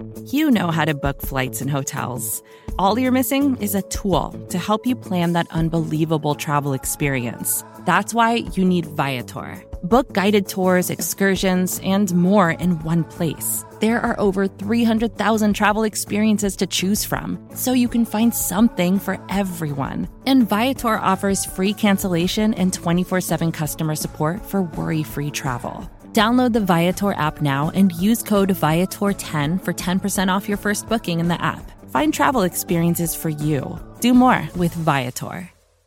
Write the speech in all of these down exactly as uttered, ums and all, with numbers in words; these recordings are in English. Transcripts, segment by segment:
You know how to book flights and hotels. All you're missing is a tool to help you plan that unbelievable travel experience. That's why you need Viator. Book guided tours, excursions, and more in one place. There are over three hundred thousand travel experiences to choose from, so you can find something for everyone. And Viator offers free cancellation and twenty-four seven customer support for worry-free travel. Download the Viator app now and use code Viator ten for ten percent off your first booking in the app. Find travel experiences for you. Do more with Viator.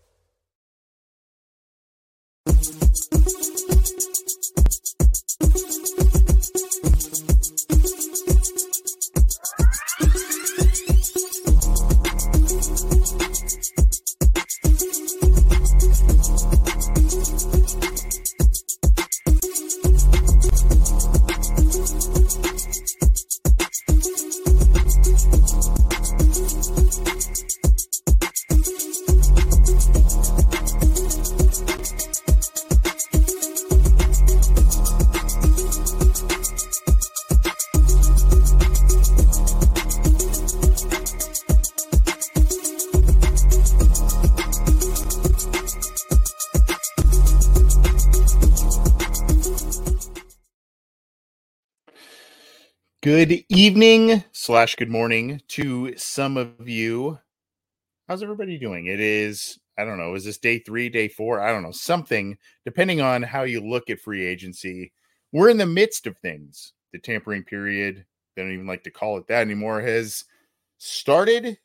Good evening slash good morning to some of you. How's everybody doing? It is, I don't know, is this day three, day four? I don't know, something, depending on how you look at free agency. We're in the midst of things. The tampering period, they don't even like to call it that anymore, has started,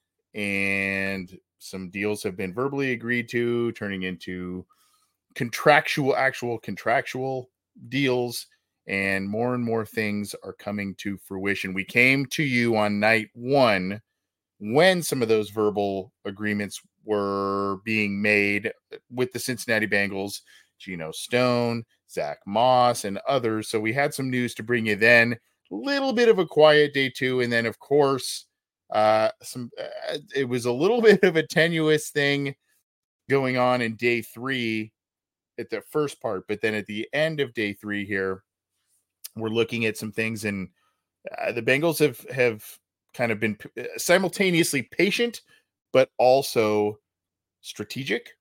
and some deals have been verbally agreed to, turning into contractual, actual contractual deals. And more and more things are coming to fruition. We came to you on night one when some of those verbal agreements were being made with the Cincinnati Bengals, Geno Stone, Zach Moss, and others. So we had some news to bring you then. A little bit of a quiet day two. And then, of course, uh, some uh, it was a little bit of a tenuous thing going on in day three at the first part. But then at the end of day three here, we're looking at some things, and uh, the Bengals have, have kind of been p- simultaneously patient, but also strategic,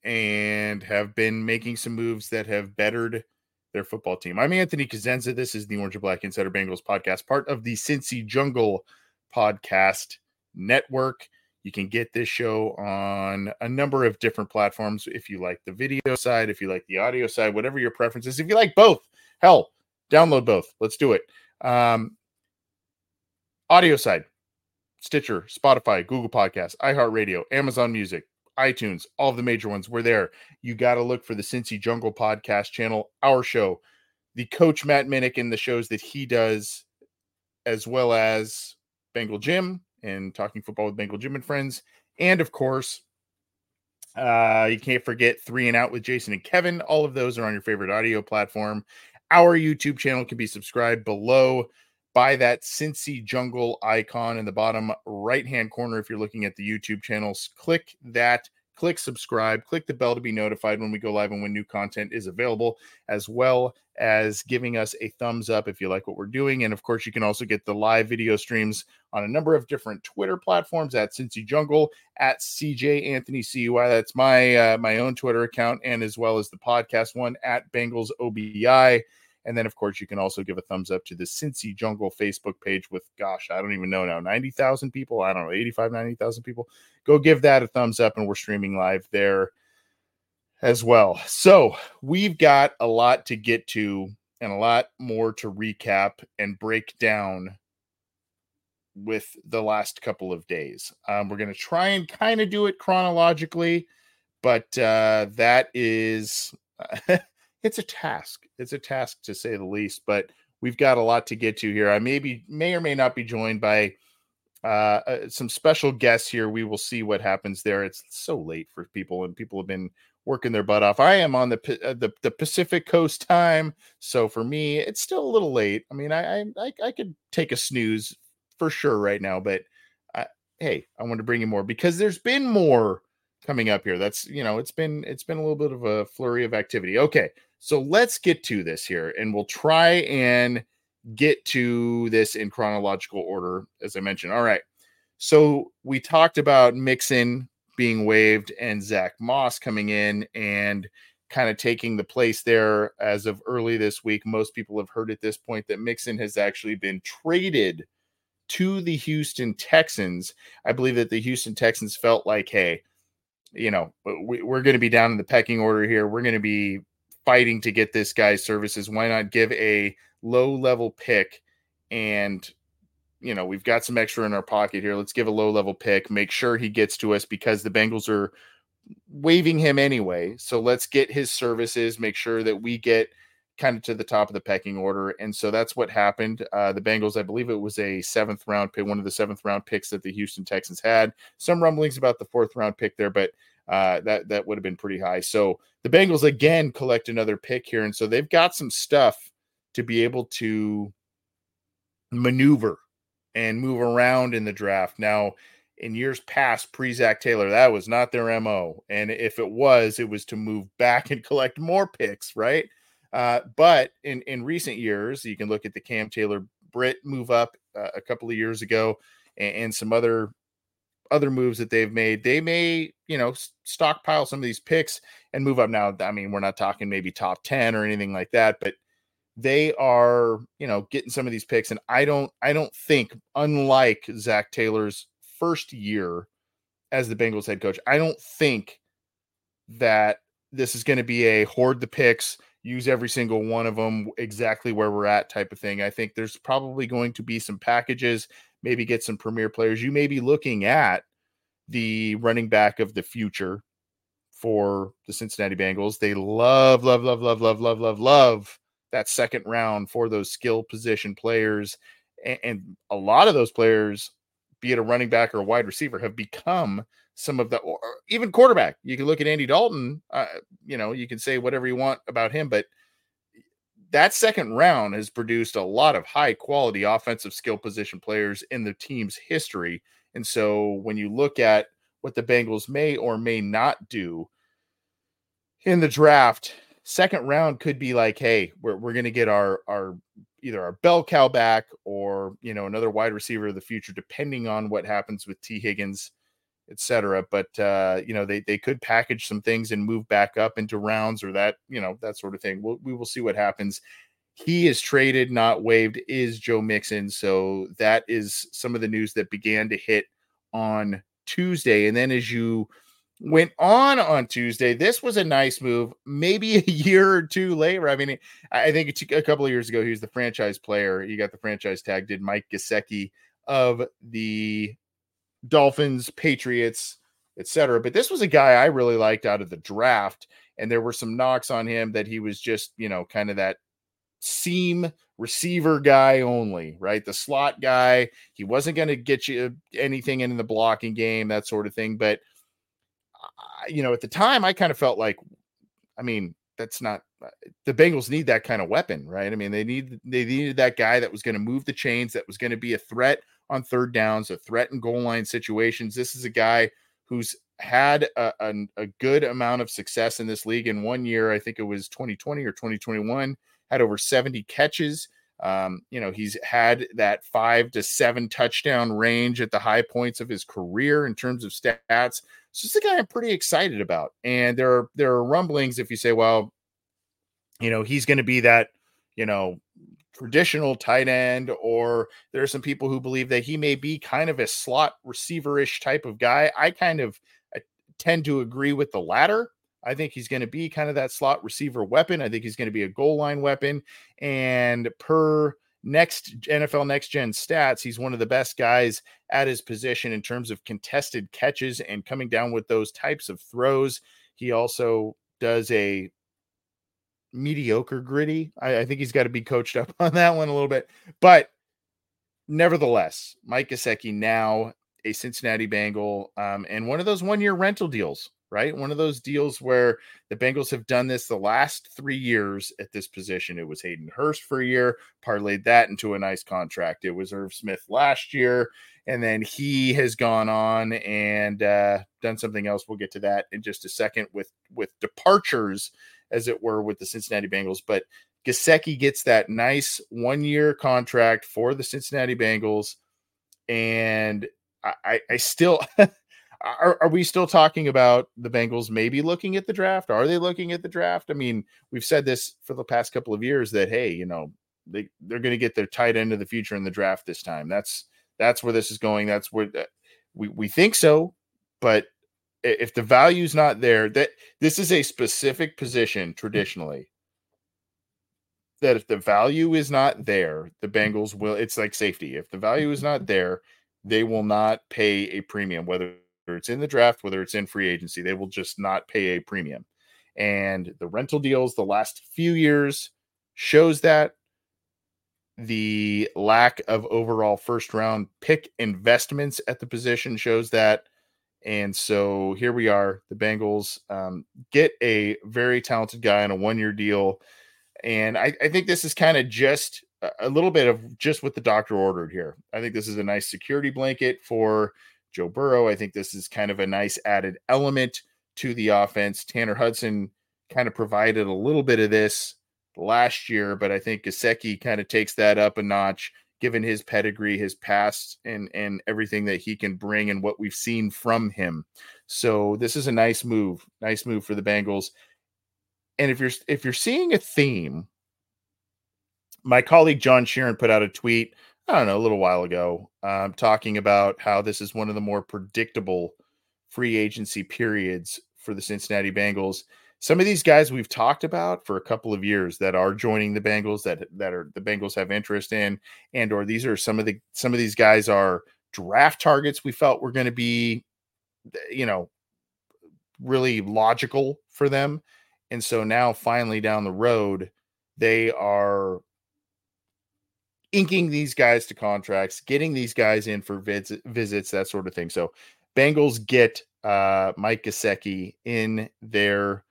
and have been making some moves that have bettered their football team. I'm Anthony Cosenza. This is the Orange and Black Insider Bengals podcast, part of the Cincy Jungle podcast network. You can get this show on a number of different platforms. If you like the video side, if you like the audio side, whatever your preference is, if you like both, hell, download both. Let's do it. Um, audio side, Stitcher, Spotify, Google Podcasts, iHeartRadio, Amazon Music, iTunes, all of the major ones. We're there. You got to look for the Cincy Jungle podcast channel, our show, the coach Matt Minnick and the shows that he does, as well as Bengal Jim and Talking Football with Bengal Jim and Friends. And of course, uh, you can't forget Three and Out with Jason and Kevin. All of those are on your favorite audio platform. Our YouTube channel can be subscribed below by that Cincy Jungle icon in the bottom right-hand corner. If you're looking at the YouTube channels, click that, click subscribe, click the bell to be notified when we go live and when new content is available, as well as giving us a thumbs up if you like what we're doing. And of course, you can also get the live video streams on a number of different Twitter platforms at Cincy Jungle, at C J Anthony C U I. That's my uh, my own Twitter account, and as well as the podcast one at Bengals O B I. And then, of course, you can also give a thumbs up to the Cincy Jungle Facebook page with, gosh, I don't even know now, ninety thousand people. I don't know, eighty-five, ninety thousand people. Go give that a thumbs up, and we're streaming live there as well. So we've got a lot to get to and a lot more to recap and break down with the last couple of days. Um, we're going to try and kind of do it chronologically, but uh, that is... It's a task. It's a task to say the least, but we've got a lot to get to here. I may be, may or may not be joined by uh, uh, some special guests here. We will see what happens there. It's so late for people, and people have been working their butt off. I am on the uh, the, the Pacific Coast time, so for me, it's still a little late. I mean, I I I could take a snooze for sure right now, but I, hey, I want to bring you more because there's been more coming up here. That's, you know, it's been it's been a little bit of a flurry of activity. Okay. So let's get to this here, and we'll try and get to this in chronological order, as I mentioned. All right. So we talked about Mixon being waived and Zach Moss coming in and kind of taking the place there as of early this week. Most people have heard at this point that Mixon has actually been traded to the Houston Texans. I believe that the Houston Texans felt like, hey, you know, we, we're going to be down in the pecking order here. We're going to be fighting to get this guy's services. Why not give a low level pick? And, you know, we've got some extra in our pocket here. Let's give a low level pick, make sure he gets to us because the Bengals are waiving him anyway. So let's get his services, make sure that we get kind of to the top of the pecking order. And so that's what happened. Uh, the Bengals, I believe it was a seventh round pick, one of the seventh round picks that the Houston Texans had. Some rumblings about the fourth round pick there, but uh, that, that would have been pretty high. So the Bengals again collect another pick here. And so they've got some stuff to be able to maneuver and move around in the draft. Now, in years past, pre-Zach Taylor, that was not their M O. And if it was, it was to move back and collect more picks, right? Uh, but in, in recent years, you can look at the Cam Taylor Britt move up uh, a couple of years ago and, and some other other moves that they've made. They may, you know, stockpile some of these picks and move up. Now, I mean, we're not talking maybe top ten or anything like that, but they are, you know, getting some of these picks. And I don't, I don't think, unlike Zach Taylor's first year as the Bengals head coach, I don't think that this is going to be a hoard the picks, use every single one of them exactly where we're at type of thing. I think there's probably going to be some packages, maybe get some premier players. You may be looking at the running back of the future for the Cincinnati Bengals. They love, love, love, love, love, love, love, love that second round for those skill position players. And, and a lot of those players, be it a running back or a wide receiver, have become some of the, or even quarterback. You can look at Andy Dalton, uh, you know, you can say whatever you want about him, but that second round has produced a lot of high quality offensive skill position players in the team's history. And so when you look at what the Bengals may or may not do in the draft, second round could be like, hey, we're, we're going to get our, our, either our bell cow back or, you know, another wide receiver of the future, depending on what happens with T Higgins, et cetera. But, uh, you know, they, they could package some things and move back up into rounds or that, you know, that sort of thing. We'll, we will see what happens. He is traded, not waived, is Joe Mixon. So that is some of the news that began to hit on Tuesday. And then as you went on on Tuesday, this was a nice move, maybe a year or two later. I mean, I think a couple of years ago, he was the franchise player. He got the franchise tag, did Mike Gesicki of the Dolphins, Patriots, et cetera. But this was a guy I really liked out of the draft. And there were some knocks on him that he was just, you know, kind of that seam receiver guy only, right? The slot guy. He wasn't going to get you anything in the blocking game, that sort of thing. But you know, at the time, I kind of felt like, I mean, that's not the Bengals need that kind of weapon, right? I mean, they need they needed that guy that was going to move the chains, that was going to be a threat on third downs, a threat in goal line situations. This is a guy who's had a, a, a good amount of success in this league. In one year, I think it was twenty twenty or twenty twenty-one, had over seventy catches. Um, you know, he's had that five to seven touchdown range at the high points of his career in terms of stats. So it's a guy I'm pretty excited about. And there are, there are rumblings if you say, well, you know, he's going to be that, you know, traditional tight end, or there are some people who believe that he may be kind of a slot receiver-ish type of guy. I kind of I tend to agree with the latter. I think he's going to be kind of that slot receiver weapon. I think he's going to be a goal line weapon. And per next N F L Next Gen stats, he's one of the best guys at his position in terms of contested catches and coming down with those types of throws. He also does a mediocre gritty. I, I think he's got to be coached up on that one a little bit. But nevertheless, Mike Gesicki now a Cincinnati Bengal, um, and one of those one-year rental deals, right? One of those deals where the Bengals have done this the last three years at this position. It was Hayden Hurst for a year, parlayed that into a nice contract. It was Irv Smith last year, and then he has gone on and uh, done something else. We'll get to that in just a second with, with departures, as it were, with the Cincinnati Bengals. But Gesicki gets that nice one-year contract for the Cincinnati Bengals, and I, I, I still are, are we still talking about the Bengals maybe looking at the draft? Are they looking at the draft? I mean, we've said this for the past couple of years that, hey, you know, they, they're going to get their tight end of the future in the draft this time. That's that's where this is going. That's where uh, we, we think so. But if the value's not there, that this is a specific position traditionally that if the value is not there, the Bengals will, it's like safety. If the value is not there, they will not pay a premium, whether it's in the draft, whether it's in free agency, they will just not pay a premium. And the rental deals the last few years shows that. The lack of overall first round pick investments at the position shows that. And so here we are, the Bengals um, get a very talented guy on a one-year deal. And I, I think this is kind of just a little bit of just what the doctor ordered here. I think this is a nice security blanket for Joe Burrow. I think this is kind of a nice added element to the offense. Tanner Hudson kind of provided a little bit of this last year, but I think Gesicki kind of takes that up a notch, given his pedigree, his past, and and everything that he can bring and what we've seen from him. So this is a nice move, nice move for the Bengals. And if you're if you're seeing a theme, my colleague John Sheeran put out a tweet, I don't know, a little while ago, um, talking about how this is one of the more predictable free agency periods for the Cincinnati Bengals. Some of these guys we've talked about for a couple of years that are joining the Bengals, that that are the Bengals have interest in, and or these are some of the some of these guys are draft targets we felt were going to be, you know, really logical for them. And so now finally down the road, they are inking these guys to contracts, getting these guys in for vis- visits, that sort of thing. So Bengals get uh, Mike Gesicki in their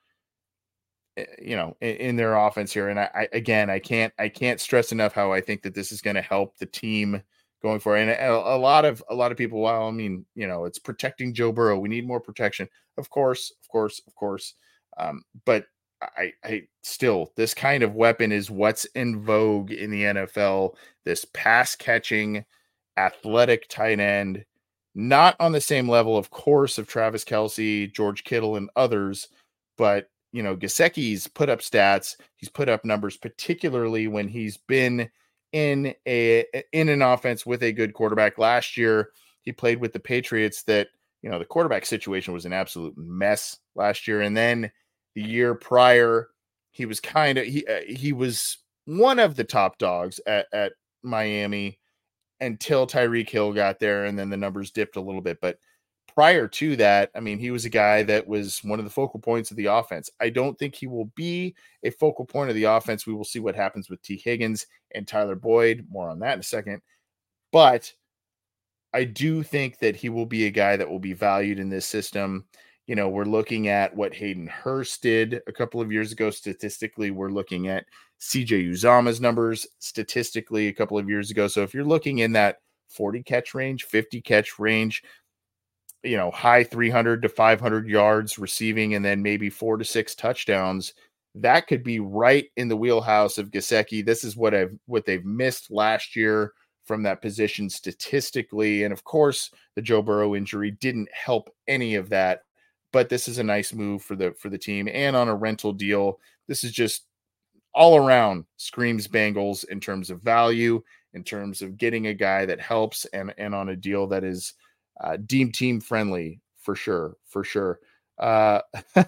you know, in, in their offense here. And I, I, again, I can't, I can't stress enough how I think that this is going to help the team going forward. And a, a lot of, a lot of people, well, I mean, you know, it's protecting Joe Burrow. We need more protection. Of course, of course, of course. Um, but I, I still, this kind of weapon is what's in vogue in the N F L, this pass catching, athletic tight end, not on the same level, of course, of Travis Kelce, George Kittle, and others, but you know, Gesicki's put up stats. He's put up numbers, particularly when he's been in a in an offense with a good quarterback. Last year, he played with the Patriots that, you know, the quarterback situation was an absolute mess last year. And then the year prior, he was kind of he uh, he was one of the top dogs at, at Miami until Tyreek Hill got there, and then the numbers dipped a little bit. But prior to that, I mean, he was a guy that was one of the focal points of the offense. I don't think he will be a focal point of the offense. We will see what happens with T. Higgins and Tyler Boyd. More on that in a second. But I do think that he will be a guy that will be valued in this system. You know, we're looking at what Hayden Hurst did a couple of years ago. Statistically, we're looking at C J Uzomah's numbers statistically a couple of years ago. So if you're looking in that forty catch range, fifty catch range, you know, high three hundred to five hundred yards receiving, and then maybe four to six touchdowns, that could be right in the wheelhouse of Gesicki. This is what I've, what they've missed last year from that position statistically. And of course, the Joe Burrow injury didn't help any of that, but this is a nice move for the, for the team. And on a rental deal, this is just all around screams Bengals in terms of value, in terms of getting a guy that helps, and, and on a deal that is Uh, deemed team friendly for sure, for sure. Uh,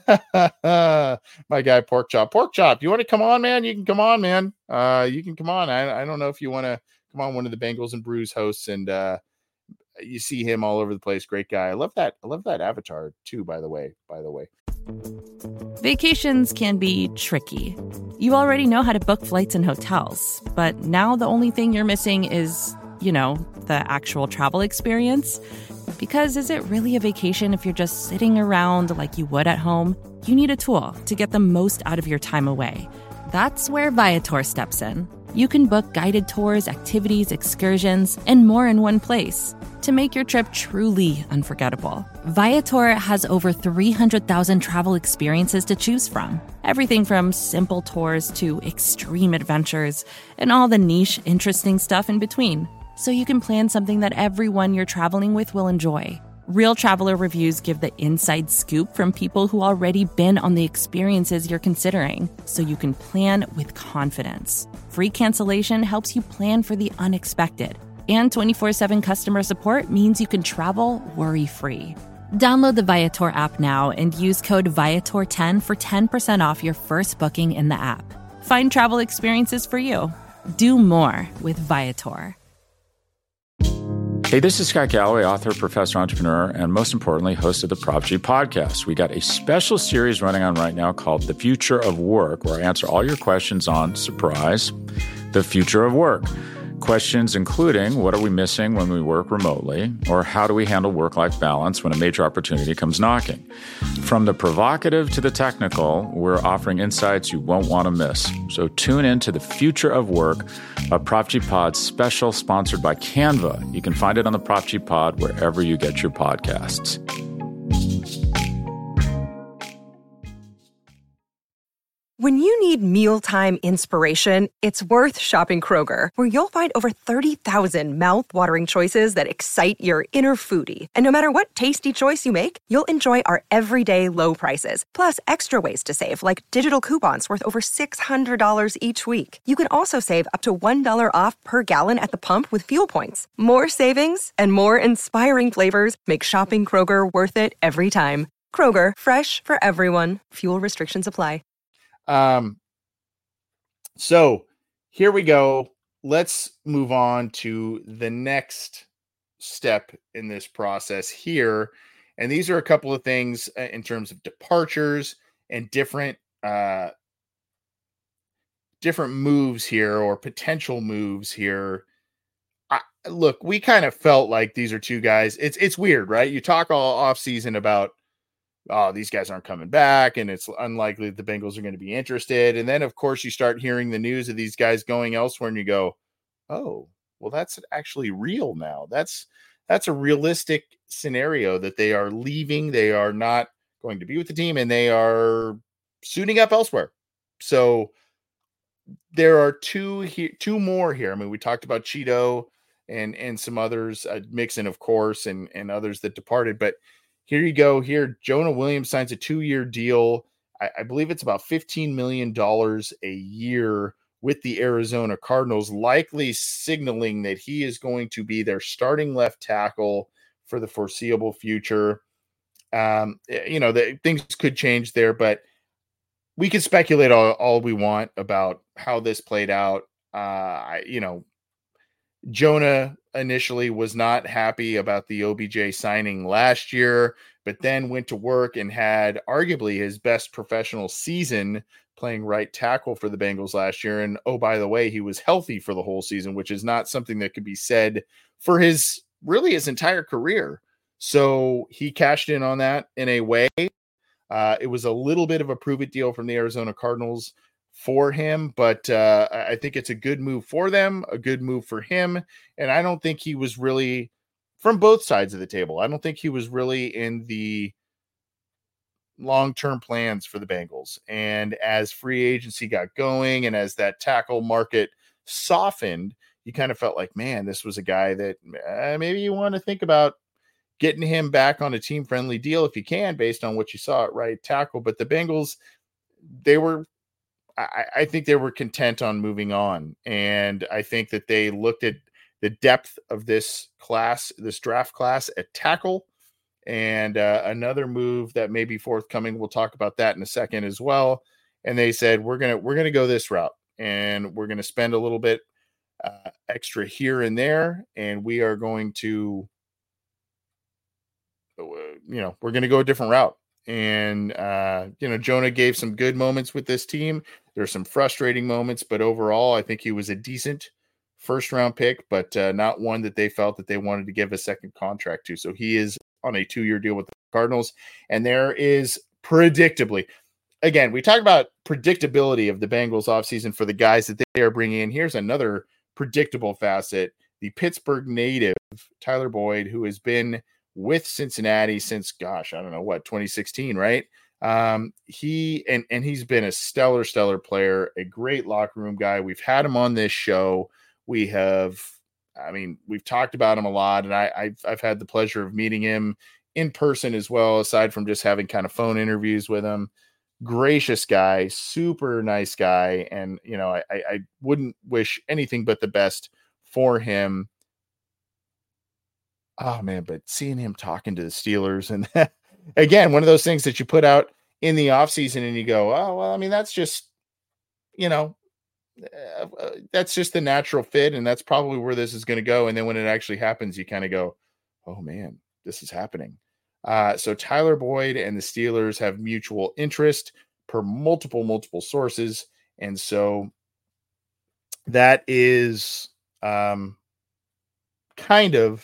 my guy, Pork Chop, Pork Chop, you want to come on, man? You can come on, man. Uh, you can come on. I, I don't know if you want to come on, one of the Bengals and Brews hosts, and uh, you see him all over the place. Great guy. I love that. I love that avatar too, by the way, by the way. Vacations can be tricky. You already know how to book flights and hotels, but now the only thing you're missing is, you know, the actual travel experience. Because is it really a vacation if you're just sitting around like you would at home? You need a tool to get the most out of your time away. That's where Viator steps in. You can book guided tours, activities, excursions, and more in one place. to make your trip truly unforgettable. Viator has over three hundred thousand travel experiences to choose from. Everything from simple tours to extreme adventures and all the niche, interesting stuff in between. So you can plan something that everyone you're traveling with will enjoy. Real traveler reviews give the inside scoop from people who already been on the experiences you're considering, so you can plan with confidence. Free cancellation helps you plan for the unexpected. And twenty-four seven customer support means you can travel worry-free. Download the Viator app now and use code Viator ten for ten percent off your first booking in the app. Find travel experiences for you. Do more with Viator. Hey, this is Scott Galloway, author, professor, entrepreneur, and most importantly, host of the Prop G podcast. We got a special series running on right now called The Future of Work, where I answer all your questions on, surprise, the future of work. Questions including, what are we missing when we work remotely? Or how do we handle work-life balance when a major opportunity comes knocking? From the provocative to the technical, we're offering insights you won't want to miss. So tune in to The Future of Work, a Prop G Pod special sponsored by Canva. You can find it on the Prop G Pod wherever you get your podcasts. When you need mealtime inspiration, it's worth shopping Kroger, where you'll find over thirty thousand mouth-watering choices that excite your inner foodie. And no matter what tasty choice you make, you'll enjoy our everyday low prices, plus extra ways to save, like digital coupons worth over six hundred dollars each week. You can also save up to one dollar off per gallon at the pump with fuel points. More savings and more inspiring flavors make shopping Kroger worth it every time. Kroger, fresh for everyone. Fuel restrictions apply. Um, so here we go. Let's move on to the next step in this process here. And these are a couple of things in terms of departures and different, uh, different moves here or potential moves here. I, look, we kind of felt like these are two guys. It's, it's weird, right? You talk all off season about, oh, these guys aren't coming back, and it's unlikely that the Bengals are going to be interested. And then, of course, you start hearing the news of these guys going elsewhere, and you go, oh, well, that's actually real now. That's that's a realistic scenario that they are leaving. They are not going to be with the team, and they are suiting up elsewhere. So there are two here, two more here. I mean, we talked about Cheeto and and some others, uh, Mixon, of course, and and others that departed, but here you go. Here, Jonah Williams signs a two-year deal. I, I believe it's about fifteen million dollars a year with the Arizona Cardinals, likely signaling that he is going to be their starting left tackle for the foreseeable future. Um, you know, the, things could change there, but we can speculate all, all we want about how this played out. Uh, I, you know, Jonah initially was not happy about the O B J signing last year, but then went to work and had arguably his best professional season playing right tackle for the Bengals last year. And oh, by the way, he was healthy for the whole season, which is not something that could be said for his really his entire career. So he cashed in on that in a way. Uh, it was a little bit of a prove it deal from the Arizona Cardinals for him, but uh, I think it's a good move for them, a good move for him. And I don't think he was really, from both sides of the table, I don't think he was really in the long-term plans for the Bengals. And as free agency got going and as that tackle market softened, you kind of felt like, man, this was a guy that uh, maybe you want to think about getting him back on a team-friendly deal if you can, based on what you saw at right tackle. But the Bengals, they were I, I think they were content on moving on. And I think that they looked at the depth of this class, this draft class at tackle, and uh, another move that may be forthcoming. We'll talk about that in a second as well. And they said, we're going to, we're going to go this route, and we're going to spend a little bit uh, extra here and there. And we are going to, you know, we're going to go a different route. And, uh, you know, Jonah gave some good moments with this team. There's some frustrating moments, but overall, I think he was a decent first round pick, but uh, not one that they felt that they wanted to give a second contract to. So he is on a two-year deal with the Cardinals. And there is predictably, again, we talk about predictability of the Bengals offseason for the guys that they are bringing in. Here's another predictable facet. the Pittsburgh native, Tyler Boyd, who has been with Cincinnati since, gosh, I don't know what, twenty sixteen, right? Um, he and and he's been a stellar, stellar player, a great locker room guy. We've had him on this show. We have, I mean, we've talked about him a lot, and I, I've I've had the pleasure of meeting him in person as well, aside from just having kind of phone interviews with him. Gracious guy, super nice guy, and you know, I I wouldn't wish anything but the best for him. Oh man, but seeing him talking to the Steelers, and again, one of those things that you put out in the offseason and you go, oh, well, I mean, that's just, you know, uh, uh, that's just the natural fit. And that's probably where this is going to go. And then when it actually happens, you kind of go, oh man, this is happening. Uh, so Tyler Boyd and the Steelers have mutual interest per multiple, multiple sources. And so that is um, kind of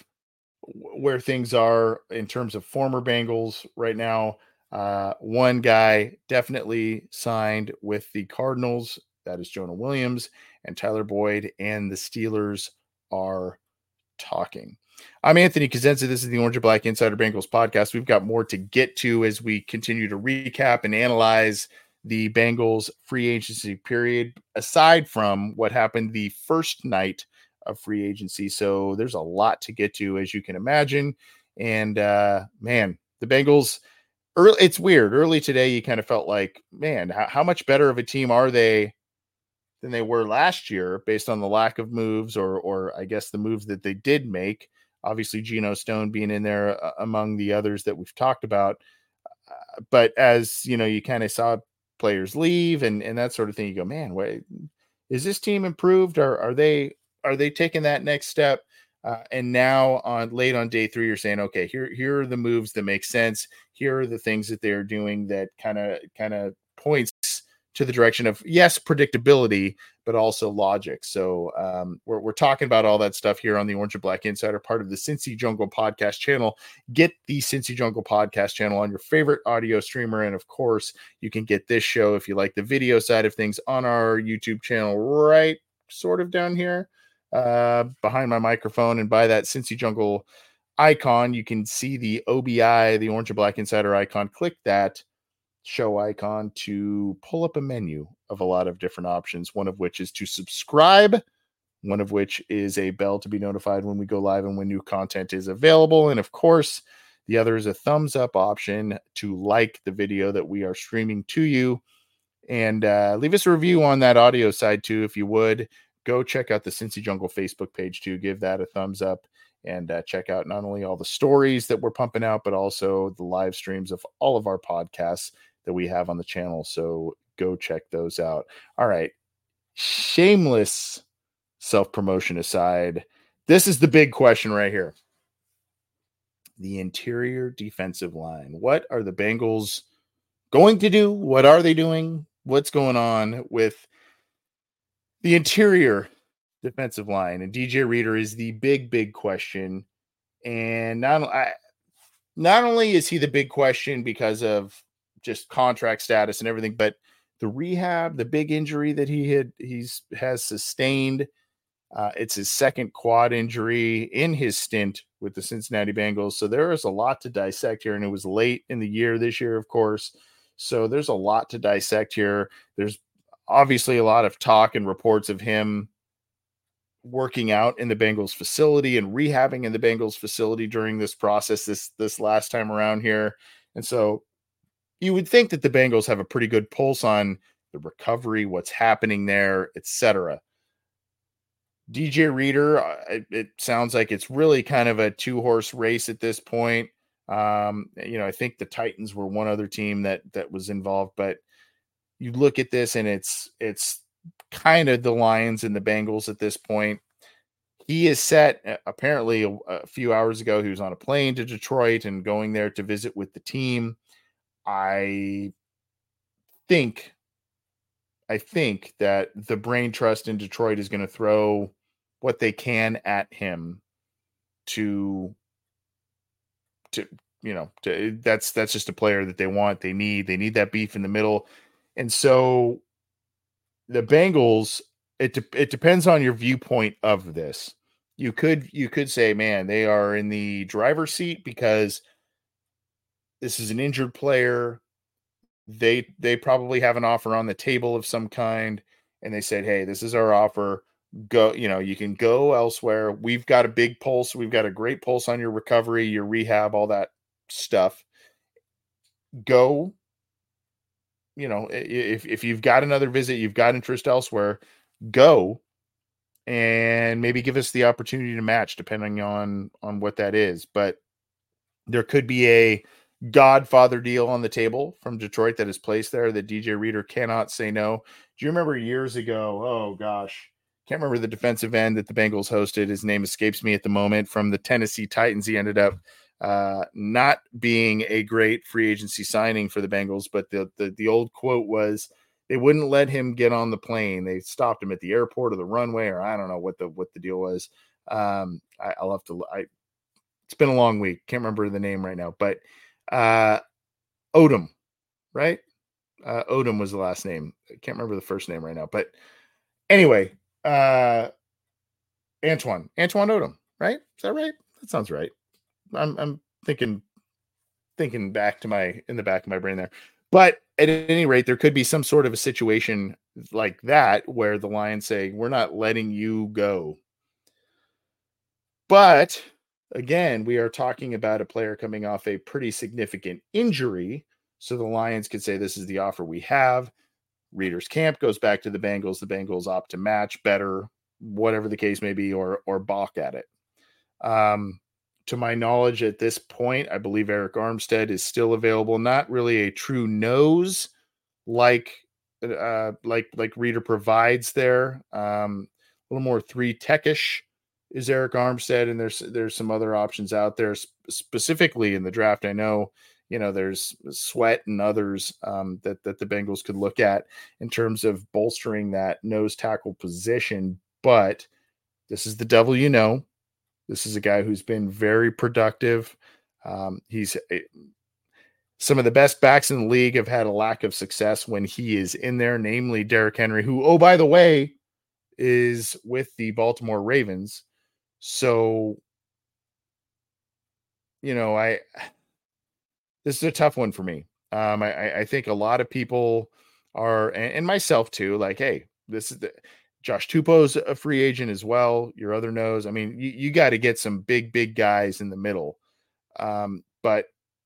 where things are in terms of former Bengals right now. Uh, one guy definitely signed with the Cardinals. That is Jonah Williams, and Tyler Boyd and the Steelers are talking. I'm Anthony Cosenza. This is the Orange and Black Insider Bengals podcast. We've got more to get to as we continue to recap and analyze the Bengals free agency period, aside from what happened the first night of free agency. So there's a lot to get to, as you can imagine. And uh, man, the Bengals, early, it's weird. Early today, you kind of felt like, man, how, how much better of a team are they than they were last year based on the lack of moves, or, or I guess the moves that they did make. Obviously, Geno Stone being in there uh, among the others that we've talked about. Uh, but as, you know, you kind of saw players leave and, and that sort of thing, you go, man, wait, is this team improved? Or are they, Are they taking that next step? Uh, and now on late on day three, you're saying, okay, here, here are the moves that make sense. Here are the things that they're doing that kind of, kind of points to the direction of, yes, predictability, but also logic. So um, we're, we're talking about all that stuff here on the Orange and Black Insider, part of the Cincy Jungle podcast channel. Get the Cincy Jungle podcast channel on your favorite audio streamer. And of course, you can get this show, if you like the video side of things, on our YouTube channel, right sort of down here. Uh, behind my microphone, and by that Cincy Jungle icon, you can see the O B I, the Orange and Black Insider icon. Click that show icon to pull up a menu of a lot of different options, one of which is to subscribe, one of which is a bell to be notified when we go live and when new content is available. And of course, the other is a thumbs up option to like the video that we are streaming to you. And uh, leave us a review on that audio side too, if you would. Go check out the Cincy Jungle Facebook page too. Give that a thumbs up, and uh, check out not only all the stories that we're pumping out, but also the live streams of all of our podcasts that we have on the channel. So go check those out. All right. Shameless self-promotion aside, this is the big question right here. The interior defensive line. What are the Bengals going to do? What are they doing? What's going on with the interior defensive line? And D J Reader is the big, big question. And not, I, not only is he the big question because of just contract status and everything, but the rehab, the big injury that he had, he's has sustained. Uh, it's his second quad injury in his stint with the Cincinnati Bengals. So there is a lot to dissect here, and it was late in the year this year, of course. So there's a lot to dissect here. There's obviously a lot of talk and reports of him working out in the Bengals facility and rehabbing in the Bengals facility during this process, this, this last time around here. And so you would think that the Bengals have a pretty good pulse on the recovery, what's happening there, et cetera. D J Reader, it, it sounds like it's really kind of a two-horse race at this point. Um, you know, I think the Titans were one other team that that was involved, but you look at this and it's it's kind of the Lions and the Bengals at this point. He is set, apparently a, a few hours ago, he was on a plane to Detroit and going there to visit with the team. I think, I think that the brain trust in Detroit is going to throw what they can at him to, to, you know, to, that's, that's just a player that they want. They need, they need that beef in the middle. And so the Bengals, it, de- it depends on your viewpoint of this. you could you could say, man, they are in the driver's seat because this is an injured player. They they probably have an offer on the table of some kind, and they said, hey, this is our offer. Go, you know, you can go elsewhere. We've got a big pulse. We've got a great pulse on your recovery, your rehab, all that stuff. Go, you know, if, if you've got another visit, you've got interest elsewhere, go and maybe give us the opportunity to match depending on, on what that is. But there could be a Godfather deal on the table from Detroit that is placed there that D J Reader cannot say no. Do you remember years ago? Oh gosh, can't remember the defensive end that the Bengals hosted. His name escapes me at the moment. From the Tennessee Titans, he ended up uh, not being a great free agency signing for the Bengals. But the, the the old quote was they wouldn't let him get on the plane. They stopped him at the airport or the runway, or I don't know what the what the deal was. Um, I, I'll have to. I, it's been a long week. Can't remember the name right now, but uh, Odom, right? Uh, Odom was the last name. I can't remember the first name right now, but anyway. Uh, Antoine, Antoine Odom, right? Is that right? That sounds right. I'm, I'm thinking, thinking back to my, in the back of my brain there. But at any rate, there could be some sort of a situation like that where the Lions say, we're not letting you go. But again, we are talking about a player coming off a pretty significant injury. So the Lions could say, this is the offer we have. Reader's camp goes back to the Bengals. The Bengals opt to match better, whatever the case may be, or or balk at it. Um, to my knowledge, at this point, I believe Eric Armstead is still available. Not really a true nose like uh, like like Reader provides there. Um, a little more three techish is Eric Armstead, and there's there's some other options out there specifically in the draft. I know. You know, there's Sweat and others um, that, that the Bengals could look at in terms of bolstering that nose tackle position. But this is the devil, you know. This is a guy who's been very productive. Um, he's a, some of the best backs in the league have had a lack of success when he is in there, namely Derrick Henry, who, oh, by the way, is with the Baltimore Ravens. So, you know, I... This is a tough one for me. Um, I, I think a lot of people are, and, and myself too, like, hey, this is the Josh Tupou's a free agent as well. Your other nose. I mean, you, you got to get some big, big guys in the middle. Um, but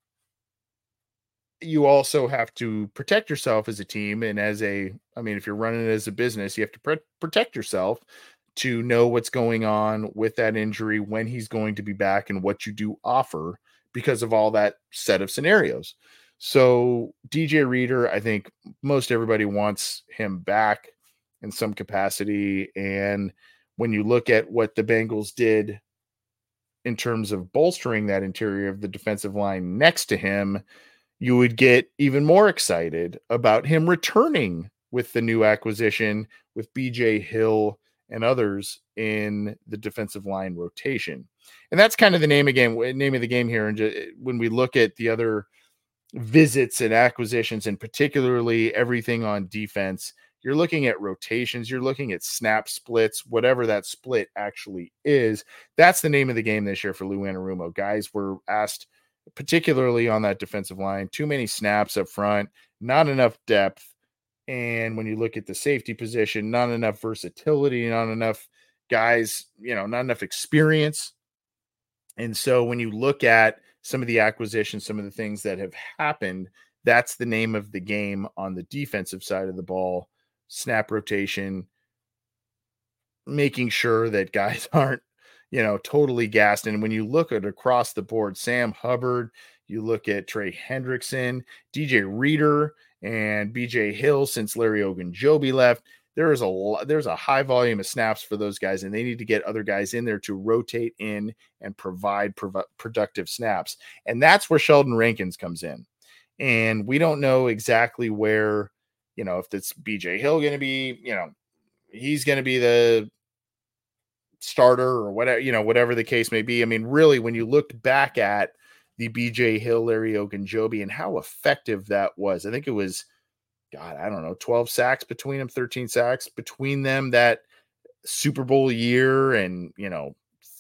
you also have to protect yourself as a team. And as a, I mean, if you're running it as a business, you have to pre- protect yourself to know what's going on with that injury, when he's going to be back, and what you do offer because of all that set of scenarios. So D J Reader, I think most everybody wants him back in some capacity. And when you look at what the Bengals did in terms of bolstering that interior of the defensive line next to him, you would get even more excited about him returning with the new acquisition with B J Hill and others in the defensive line rotation. And that's kind of the name again, name of the game here. And when we look at the other visits and acquisitions, and particularly everything on defense, you're looking at rotations, you're looking at snap splits, whatever that split actually is. That's the name of the game this year for Lou Anarumo. Guys were asked, particularly on that defensive line, too many snaps up front, not enough depth. And when you look at the safety position, not enough versatility, not enough guys, you know, not enough experience. And so when you look at some of the acquisitions, some of the things that have happened, that's the name of the game on the defensive side of the ball. Snap rotation, making sure that guys aren't, you know, totally gassed. And when you look at across the board, Sam Hubbard, you look at Trey Hendrickson, D J Reader, and B J Hill, since Larry Ogunjobi left, there is a there's a high volume of snaps for those guys, and they need to get other guys in there to rotate in and provide prov- productive snaps. And that's where Sheldon Rankins comes in. And we don't know exactly where, you know, if it's B J Hill going to be, you know, he's going to be the starter or whatever, you know, whatever the case may be. I mean, really, when you looked back at the B J Hill, Larry Ogunjobi, and how effective that was, I think it was, God, I don't know, twelve sacks between them, thirteen sacks between them that Super Bowl year, and, you know,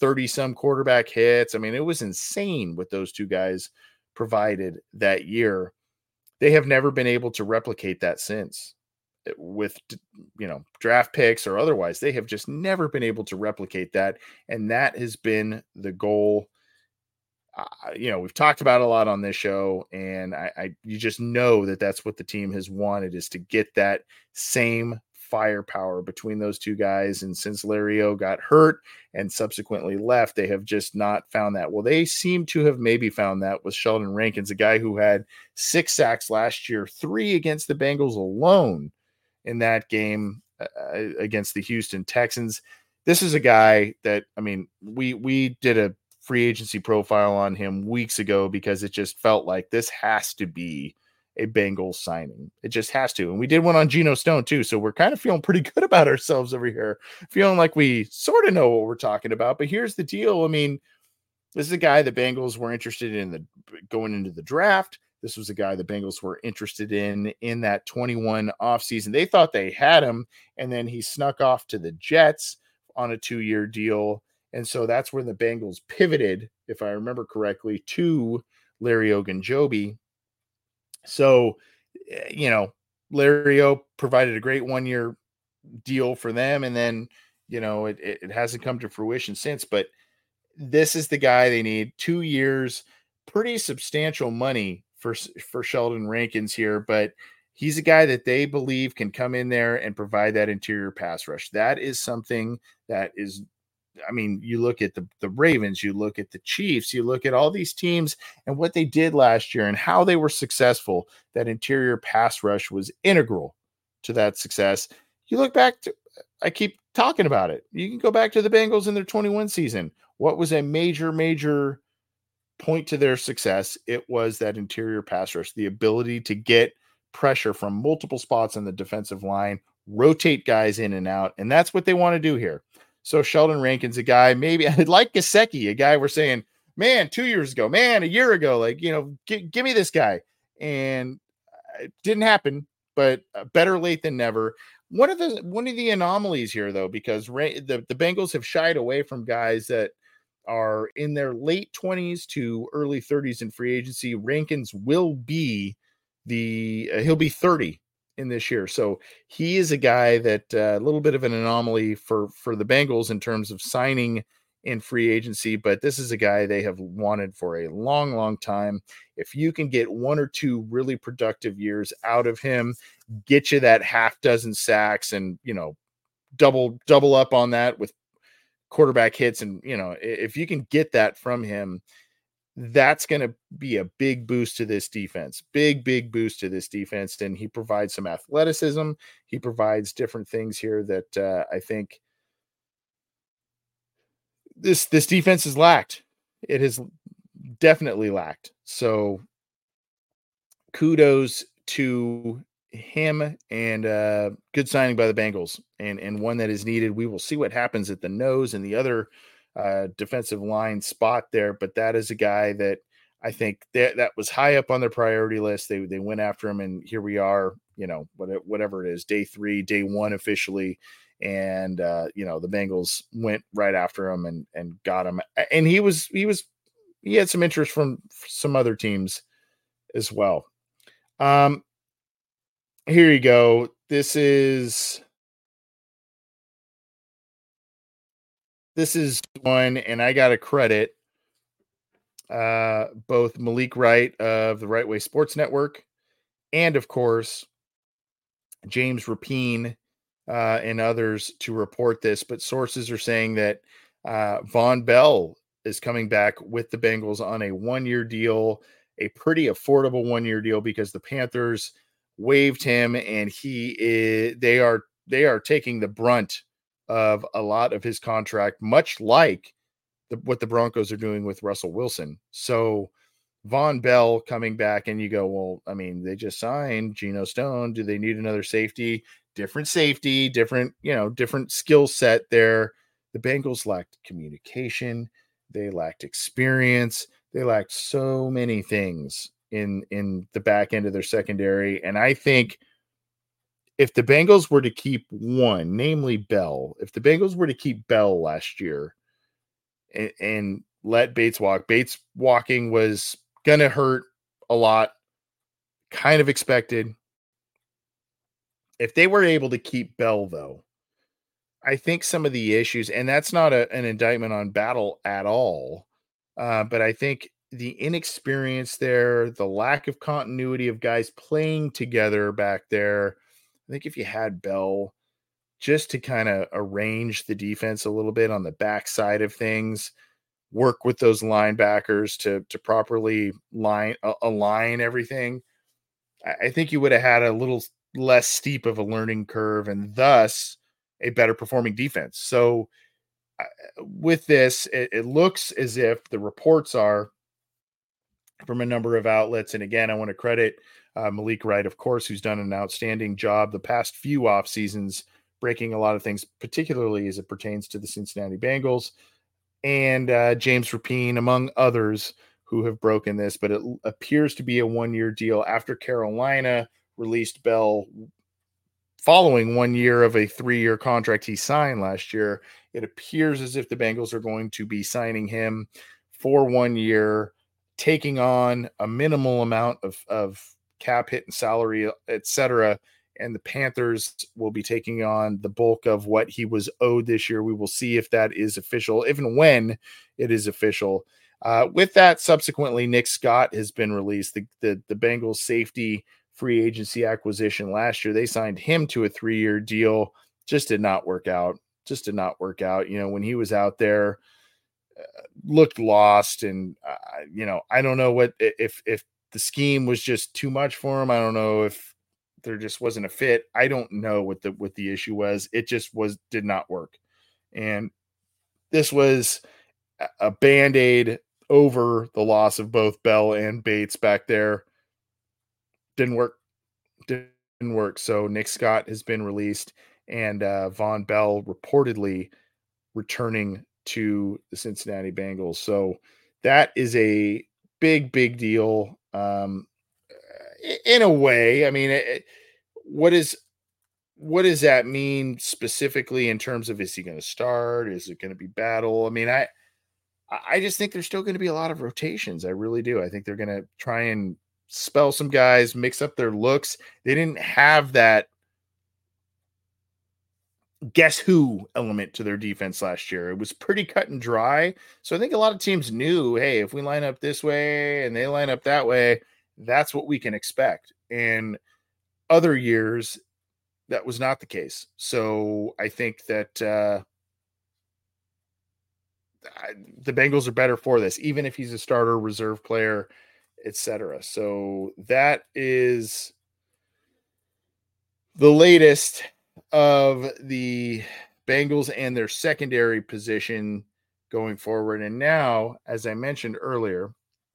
thirty some quarterback hits. I mean, it was insane what those two guys provided that year. They have never been able to replicate that since, with, you know, draft picks or otherwise. They have just never been able to replicate that. And that has been the goal. Uh, you know, we've talked about it a lot on this show, and I, I, you just know that that's what the team has wanted, is to get that same firepower between those two guys. And since Larry O got hurt and subsequently left, they have just not found that. Well, they seem to have maybe found that with Sheldon Rankins, a guy who had six sacks last year, three against the Bengals alone in that game uh, against the Houston Texans. This is a guy that, I mean, we, we did a free agency profile on him weeks ago because it just felt like this has to be a Bengals signing. It just has to. And we did one on Geno Stone too. So we're kind of feeling pretty good about ourselves over here, feeling like we sort of know what we're talking about. But here's the deal. I mean, this is a guy the Bengals were interested in the going into the draft. This was a guy the Bengals were interested in in that twenty-one offseason. They thought they had him, and then he snuck off to the Jets on a two-year deal. And so that's where the Bengals pivoted, if I remember correctly, to Larry Ogunjobi. So, you know, Larry O provided a great one-year deal for them, and then, you know, it, it, it hasn't come to fruition since. But this is the guy they need. Two years, pretty substantial money for, for Sheldon Rankins here, but he's a guy that they believe can come in there and provide that interior pass rush. That is something that is, I mean, you look at the, the Ravens, you look at the Chiefs, you look at all these teams and what they did last year and how they were successful. That interior pass rush was integral to that success. You look back to, I keep talking about it. You can go back to the Bengals in their twenty-one season. What was a major, major point to their success? It was that interior pass rush, the ability to get pressure from multiple spots on the defensive line, rotate guys in and out. And that's what they want to do here. So Sheldon Rankins, a guy, maybe like Gesicki, a guy we're saying, man, two years ago, man, a year ago, like, you know, g- give me this guy. And it didn't happen, but better late than never. One of the, one of the anomalies here though, because Ra- the, the Bengals have shied away from guys that are in their late twenties to early thirties in free agency. Rankins will be the, uh, he'll be thirty in this year. So he is a guy that a uh, little bit of an anomaly for, for the Bengals in terms of signing in free agency, but this is a guy they have wanted for a long, long time. If you can get one or two really productive years out of him, get you that half dozen sacks and, you know, double, double up on that with quarterback hits. And, you know, if you can get that from him, that's going to be a big boost to this defense, big, big boost to this defense. And he provides some athleticism. He provides different things here that uh, I think this, this defense has lacked. It has definitely lacked. So kudos to him, and uh, good signing by the Bengals, and, and one that is needed. We will see what happens at the nose and the other uh, defensive line spot there, but that is a guy that I think that, that was high up on their priority list. They they went after him, and here we are, you know, whatever it is, day three, day one officially, and uh, you know, the Bengals went right after him and and got him, and he was he was he had some interest from some other teams as well. Um, here you go. This is. This is one, and I got to credit uh, both Malik Wright of the Right Way Sports Network and, of course, James Rapine uh, and others to report this. But sources are saying that uh, Vonn Bell is coming back with the Bengals on a one-year deal, a pretty affordable one-year deal, because the Panthers waived him, and he is, they are they are taking the brunt of a lot of his contract, much like the, what the Broncos are doing with Russell Wilson. So Vonn Bell coming back, and you go, well, I mean, they just signed Geno Stone. Do they need another safety? Different safety, different, you know, different skill set there. The Bengals lacked communication. They lacked experience. They lacked so many things in, in the back end of their secondary. And I think if the Bengals were to keep one, namely Bell, if the Bengals were to keep Bell last year, and, and let Bates walk. Bates walking was going to hurt a lot, kind of expected. If they were able to keep Bell, though, I think some of the issues, and that's not a, an indictment on Battle at all, uh, but I think the inexperience there, the lack of continuity of guys playing together back there, I think if you had Bell just to kind of arrange the defense a little bit on the backside of things, work with those linebackers to, to properly line uh, align everything, I, I think you would have had a little less steep of a learning curve and thus a better performing defense. So uh, with this, it, it looks as if the reports are from a number of outlets. And again, I want to credit uh, Malik Wright, of course, who's done an outstanding job the past few off seasons, breaking a lot of things, particularly as it pertains to the Cincinnati Bengals, and uh, James Rapien, among others who have broken this, but it appears to be a one-year deal after Carolina released Bell following one year of a three-year contract he signed last year. It appears as if the Bengals are going to be signing him for one year, taking on a minimal amount of, of cap hit and salary, et cetera. And the Panthers will be taking on the bulk of what he was owed this year. We will see if that is official, even when it is official. Uh, with that, subsequently, Nick Scott has been released. The, the, the Bengals safety free agency acquisition last year, they signed him to a three-year deal. Just did not work out. Just did not work out. You know, when he was out there, uh, looked lost. And, uh, you know, I don't know what, if, if the scheme was just too much for him. I don't know if there just wasn't a fit. I don't know what the, what the issue was. It just was, did not work. And this was a Band-Aid over the loss of both Bell and Bates back there. Didn't work. Didn't work. So Nick Scott has been released, and uh, Von Bell reportedly returning to the Cincinnati Bengals. So that is a big, big deal. Um, in a way, I mean, it, what is, what does that mean specifically in terms of, is he going to start? Is it going to be Battle? I mean, I, I just think there's still going to be a lot of rotations. I really do. I think they're going to try and spell some guys, mix up their looks. They didn't have that guess who element to their defense last year. It was pretty cut and dry. So I think a lot of teams knew, hey, if we line up this way and they line up that way, that's what we can expect. And other years, that was not the case. So I think that uh, the Bengals are better for this, even if he's a starter, reserve player, et cetera. So that is the latest of the Bengals and their secondary position going forward. And now, as I mentioned earlier,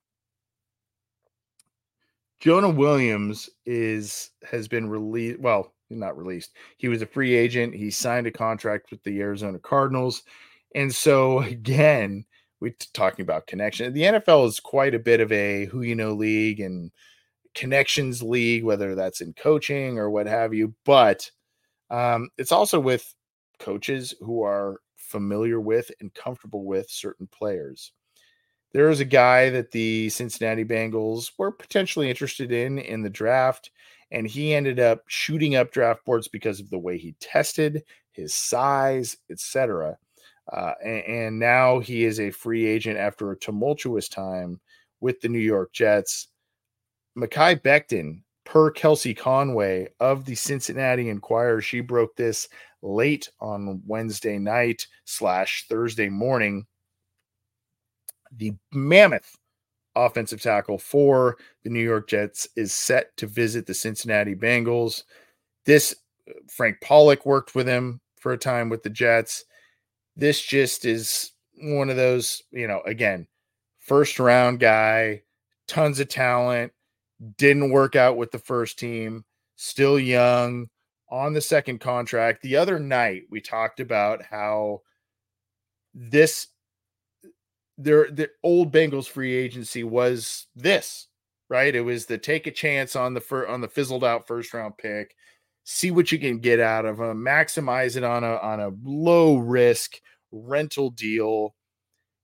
Jonah Williams is has been released. Well, not released. He was a free agent. He signed a contract with the Arizona Cardinals. And so again, we're talking about connection. The N F L is quite a bit of a who you know league and connections league, whether that's in coaching or what have you. But um, it's also with coaches who are familiar with and comfortable with certain players. There is a guy that the Cincinnati Bengals were potentially interested in in the draft, and he ended up shooting up draft boards because of the way he tested, his size, et cetera. Uh, and, and now he is a free agent after a tumultuous time with the New York Jets. Mekhi Becton, per Kelsey Conway of the Cincinnati Enquirer, she broke this late on Wednesday night slash Thursday morning. The mammoth offensive tackle for the New York Jets is set to visit the Cincinnati Bengals. This Frank Pollock worked with him for a time with the Jets. This just is one of those, you know, again, first round guy, tons of talent, didn't work out with the first team, still young, on the second contract. The other night we talked about how this their the old Bengals free agency was this, right? It was the take a chance on the fir- on the fizzled out first round pick, see what you can get out of them, maximize it on a on a low risk rental deal.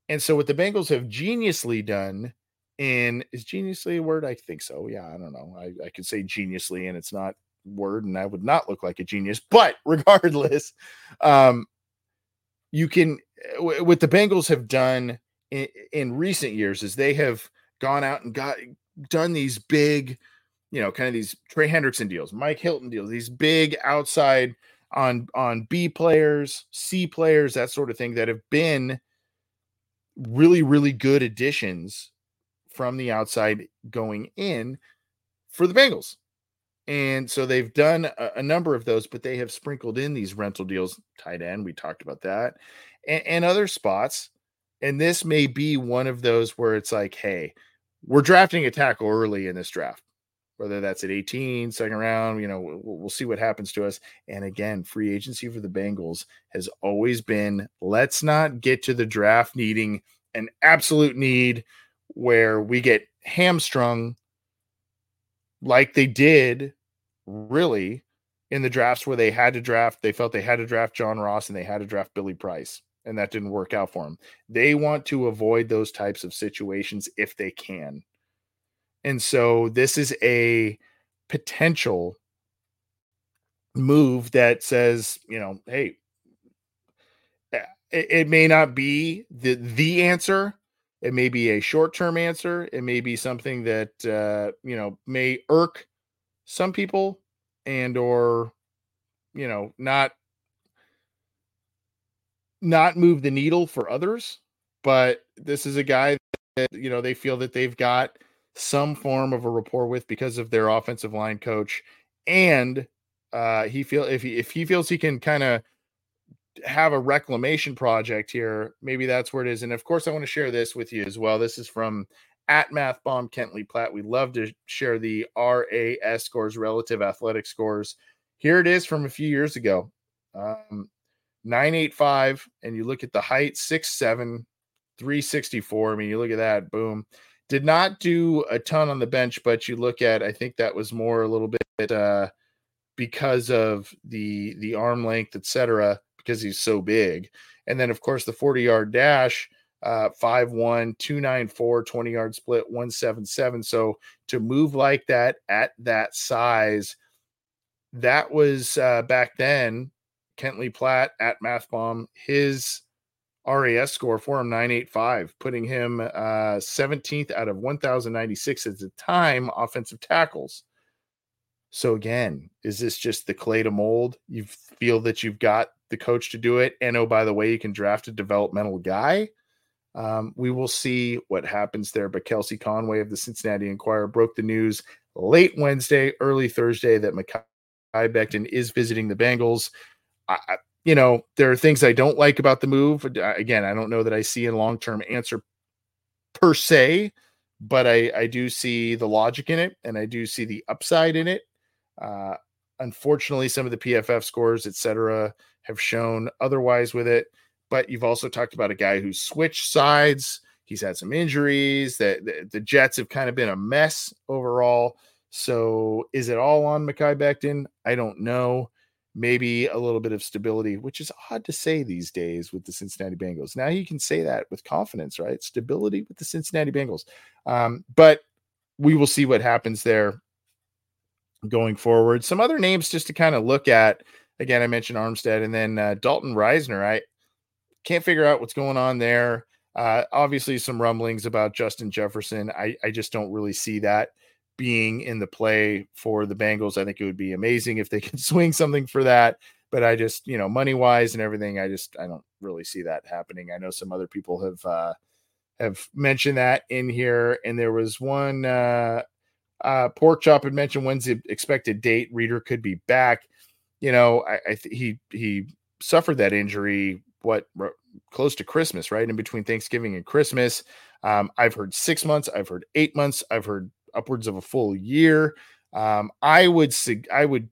And so what the Bengals have geniusly done, and is geniusly a word? I think so. Yeah, I don't know. I, I could say geniusly and it's not word, and I would not look like a genius, but regardless, um, you can, w- what the Bengals have done in, in recent years is they have gone out and got done these big, you know, kind of these Trey Hendrickson deals, Mike Hilton deals, these big outside on, on B players, C players, that sort of thing that have been really, really good additions from the outside going in for the Bengals. And so they've done a, a number of those, but they have sprinkled in these rental deals, tight end. We talked about that, and, and other spots. And this may be one of those where it's like, hey, we're drafting a tackle early in this draft, whether that's at eighteen, second round, you know, we'll, we'll see what happens to us. And again, free agency for the Bengals has always been, let's not get to the draft needing an absolute need where we get hamstrung like they did really in the drafts where they had to draft, they felt they had to draft John Ross and they had to draft Billy Price, and that didn't work out for them. They want to avoid those types of situations if they can. And so this is a potential move that says, you know, hey, it, it may not be the, the answer. It may be a short-term answer. It may be something that, uh, you know, may irk some people and, or, you know, not, not move the needle for others. But this is a guy that, you know, they feel that they've got some form of a rapport with because of their offensive line coach. And uh, he feel if he, if he feels he can kind of have a reclamation project here, maybe that's where it is. And of course, I want to share this with you as well. This is from at MathBomb Kentley Platt. We love to share the R A S scores, relative athletic scores. Here it is from a few years ago. Um, nine eight five, and you look at the height, six seven, three sixty-four. I mean, you look at that, boom. Did not do a ton on the bench, but you look at, I think that was more a little bit uh, because of the the arm length, et cetera, because he's so big. And then, of course, the forty-yard dash, uh, five one, two ninety-four, twenty-yard split, one seventy-seven. So to move like that at that size, that was uh, back then, Kentley Platt at MathBomb, his R A S score for him, nine eighty-five, putting him uh, seventeenth out of one thousand ninety-six at the time offensive tackles. So again, is this just the clay to mold? You feel that you've got the coach to do it. And oh, by the way, you can draft a developmental guy. Um, we will see what happens there. But Kelsey Conway of the Cincinnati Enquirer broke the news late Wednesday, early Thursday that Mekhi Becton is visiting the Bengals. I, you know, there are things I don't like about the move. Again, I don't know that I see a long-term answer per se, but I, I do see the logic in it, and I do see the upside in it. Uh, unfortunately, some of the P F F scores, et cetera, have shown otherwise with it. But you've also talked about a guy who's switched sides. He's had some injuries. That the, the Jets have kind of been a mess overall. So is it all on Mekhi Becton? I don't know. Maybe a little bit of stability, which is odd to say these days with the Cincinnati Bengals. Now you can say that with confidence, right? Stability with the Cincinnati Bengals. Um, but we will see what happens there going forward. Some other names just to kind of look at. Again, I mentioned Armstead, and then uh, Dalton Reisner. I can't figure out what's going on there. Uh, obviously, some rumblings about Justin Jefferson. I, I just don't really see that being in the play for the Bengals. I think it would be amazing if they could swing something for that, but I just, you know, money wise and everything, I just, I don't really see that happening. I know some other people have, uh, have mentioned that in here. And there was one, uh, uh, Pork Chop had mentioned when's the expected date Reader could be back. You know, I, I th- he, he suffered that injury, what, r- close to Christmas, right? In between Thanksgiving and Christmas. Um, I've heard six months. I've heard eight months. I've heard upwards of a full year. Um, I would I would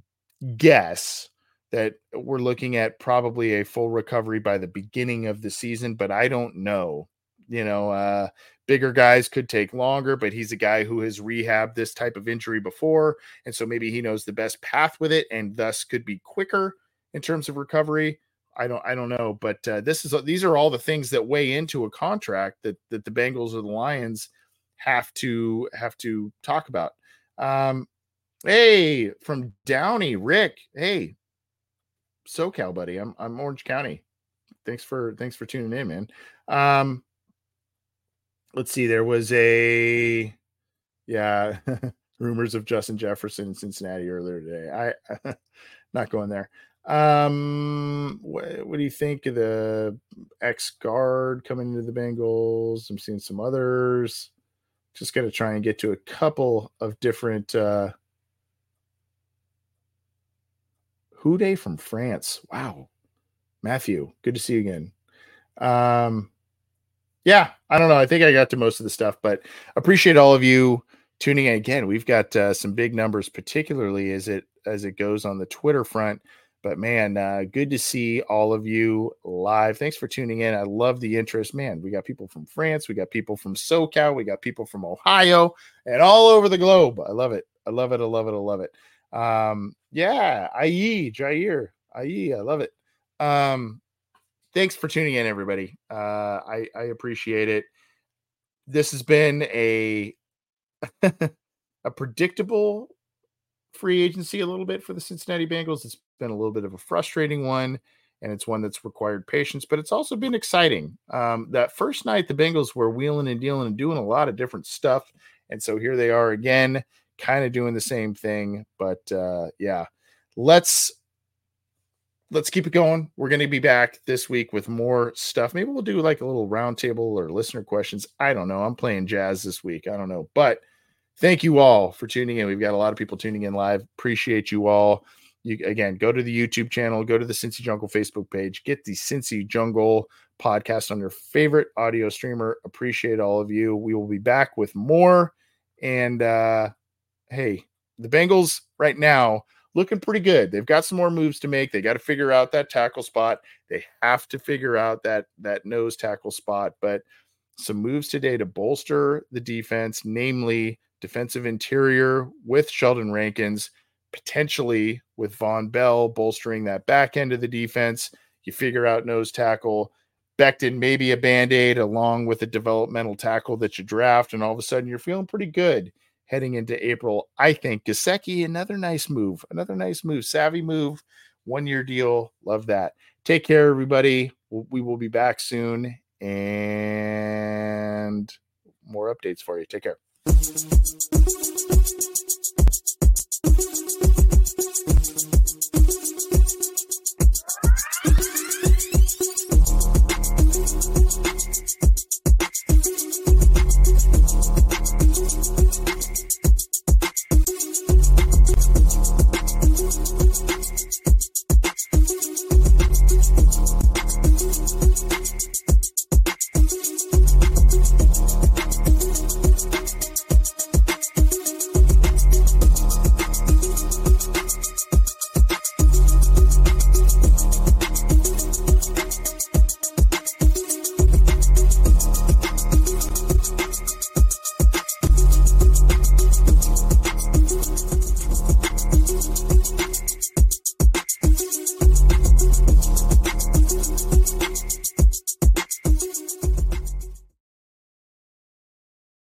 guess that we're looking at probably a full recovery by the beginning of the season, but I don't know. You know, uh, bigger guys could take longer, but he's a guy who has rehabbed this type of injury before, and so maybe he knows the best path with it, and thus could be quicker in terms of recovery. I don't I don't know, but uh, this is these are all the things that weigh into a contract that that the Bengals or the Lions have to have to talk about. Um, hey, from Downey, Rick. Hey, SoCal buddy. I'm I'm Orange County. Thanks for thanks for tuning in, man. Um, let's see. There was a yeah rumors of Justin Jefferson in Cincinnati earlier today. I not going there. Um, what, what do you think of the ex guard coming into the Bengals? I'm seeing some others. Just going to try and get to a couple of different. Uh, Houday from France. Wow, Matthew, good to see you again. Um, yeah, I don't know. I think I got to most of the stuff, but appreciate all of you tuning in. Again, we've got uh, some big numbers, particularly as it as it goes on the Twitter front. But man, uh, good to see all of you live. Thanks for tuning in. I love the interest. Man, we got people from France. We got people from SoCal. We got people from Ohio and all over the globe. I love it. I love it. I love it. I love it. Um, yeah, Aye, Jair, Aye, I love it. Um, thanks for tuning in, everybody. Uh, I, I appreciate it. This has been a, a predictable free agency a little bit for the Cincinnati Bengals. It's been a little bit of a frustrating one, and it's one that's required patience, but it's also been exciting. Um, that first night, the Bengals were wheeling and dealing and doing a lot of different stuff. And so here they are again, kind of doing the same thing. But uh, yeah, let's, let's keep it going. We're going to be back this week with more stuff. Maybe we'll do like a little roundtable or listener questions. I don't know. I'm playing jazz this week. I don't know, but thank you all for tuning in. We've got a lot of people tuning in live. Appreciate you all. You, again, go to the YouTube channel, go to the Cincy Jungle Facebook page, get the Cincy Jungle podcast on your favorite audio streamer. Appreciate all of you. We will be back with more. And uh, hey, the Bengals right now looking pretty good. They've got some more moves to make. They got to figure out that tackle spot. They have to figure out that that nose tackle spot. But some moves today to bolster the defense, namely defensive interior with Sheldon Rankins, potentially with Von Bell bolstering that back end of the defense. You figure out nose tackle, Becton, maybe a Band-Aid along with a developmental tackle that you draft, and all of a sudden you're feeling pretty good heading into April. I think Gesicki, another nice move, another nice move, savvy move, one-year deal. Love that. Take care, everybody. We will be back soon, and more updates for you. Take care.